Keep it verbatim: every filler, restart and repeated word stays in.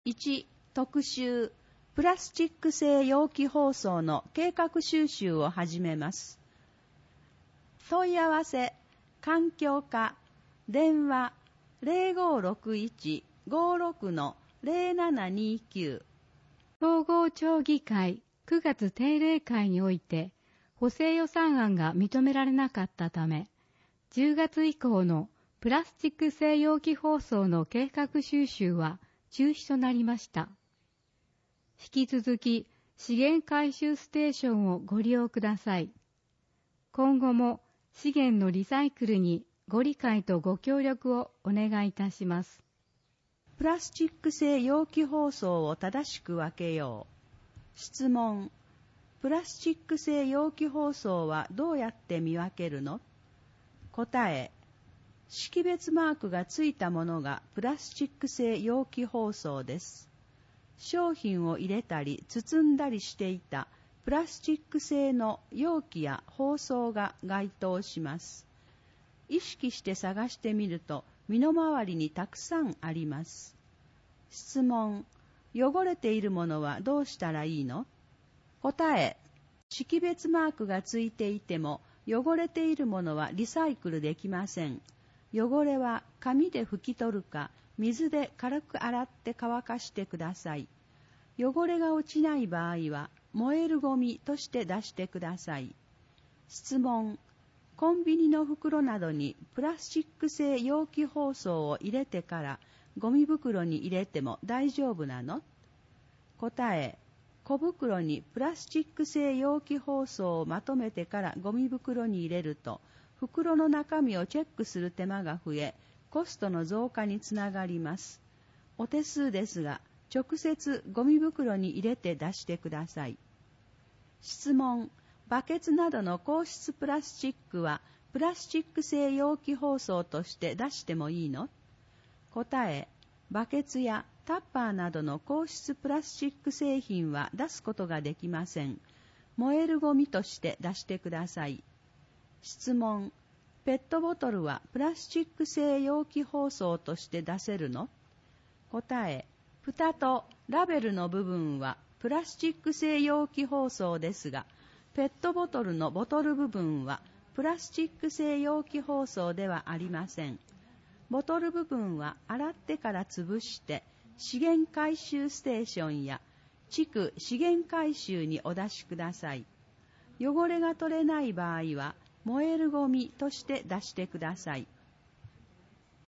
いち、特集、プラスチック製容器包装の計画収集を始めます。問い合わせ、環境課、電話 ゼロごろくいち ごろく ゼロななにきゅう。 統合町議会くがつ定例会において補正予算案が認められなかったため、じゅうがつ以降のプラスチック製容器包装の計画収集は中止となりました。引き続き資源回収ステーションをご利用ください。今後も資源のリサイクルにご理解とご協力をお願いいたします。 プラスチック製容器包装を正しく分けよう。質問。プラスチック製容器包装はどうやって見分けるの？答え。識別マークがついたものがプラスチック製容器包装です。商品を入れたり包んだりしていたプラスチック製の容器や包装が該当します。意識して探してみると身の回りにたくさんあります。質問。汚れているものはどうしたらいいの？答え。識別マークがついていても汚れているものはリサイクルできません。汚れは紙で拭き取るか水で軽く洗って乾かしてください。汚れが落ちない場合は燃えるゴミとして出してください。質問。コンビニの袋などにプラスチック製容器包装を入れてからゴミ袋に入れても大丈夫なの？答え。小袋にプラスチック製容器包装をまとめてからゴミ袋に入れると袋の中身をチェックする手間が増え、コストの増加につながります。お手数ですが、直接ゴミ袋に入れて出してください。質問。バケツなどの硬質プラスチックはプラスチック製容器包装として出してもいいの？答え。バケツやタッパーなどの硬質プラスチック製品は出すことができません。燃えるゴミとして出してください。質問。ペットボトルはプラスチック製容器包装として出せるの？答え。蓋とラベルの部分はプラスチック製容器包装ですが、ペットボトルのボトル部分はプラスチック製容器包装ではありません。ボトル部分は洗ってから潰して資源回収ステーションや地区資源回収にお出しください。汚れが取れない場合は燃えるゴミとして出してください。